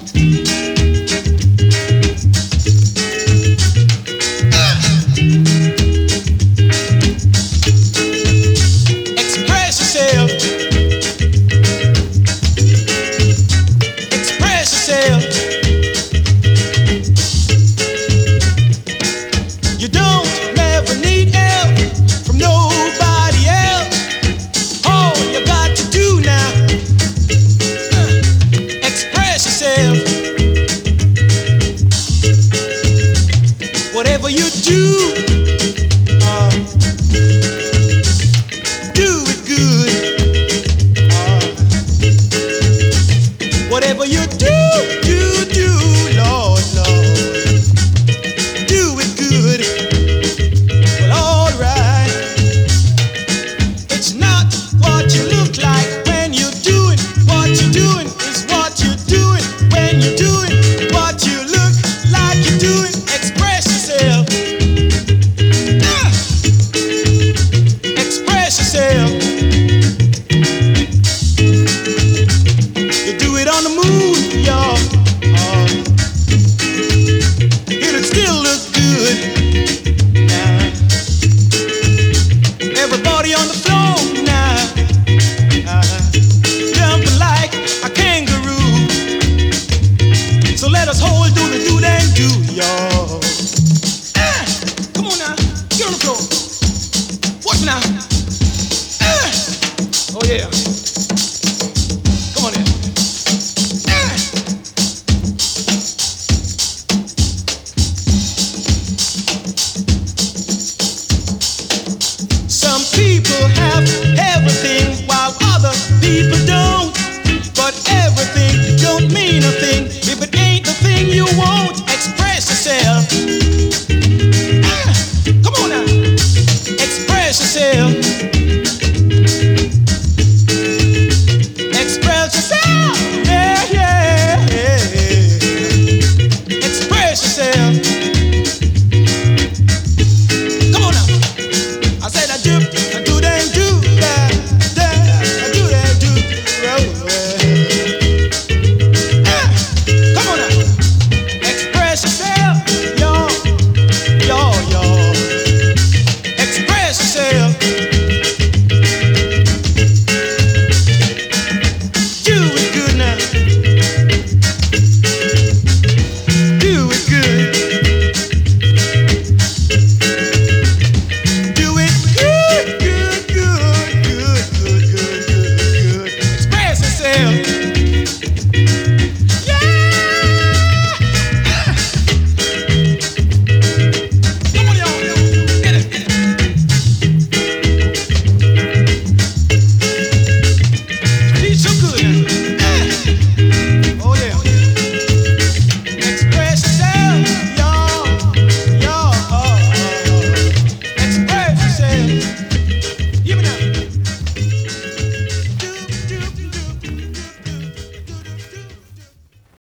Whatever you do, do it good. Whatever you do, Lord, do it good. Well, alright. It's not what you look like when you're doing what you're doing. It's what you're doing when you're doing what you look like you're doing. Express yourself. Express yourself. You do it on the moon, y'all. It'll still look good. Everybody on the floor now, jumping like a kangaroo. So let us hold do and do, y'all. Come on now, get on the floor. Watch now. Oh yeah. Come on in. Some people have everything while other people don't. But everything don't mean a thing if it ain't the thing you want. Express yourself. Come on now. Express yourself. Express yourself. Yeah, yeah, yeah. Express yourself. Come on now. I said I do that, do that, I do that, do come on now. Express yourself, y'all. Express yourself. Do it good now. Do it good. Do it good, good, good, good, good, good, good, good. Express yourself. Yeah. Come on, y'all. Get it, get it. Feels so good. Oh yeah. Express yourself, y'all. Express yourself.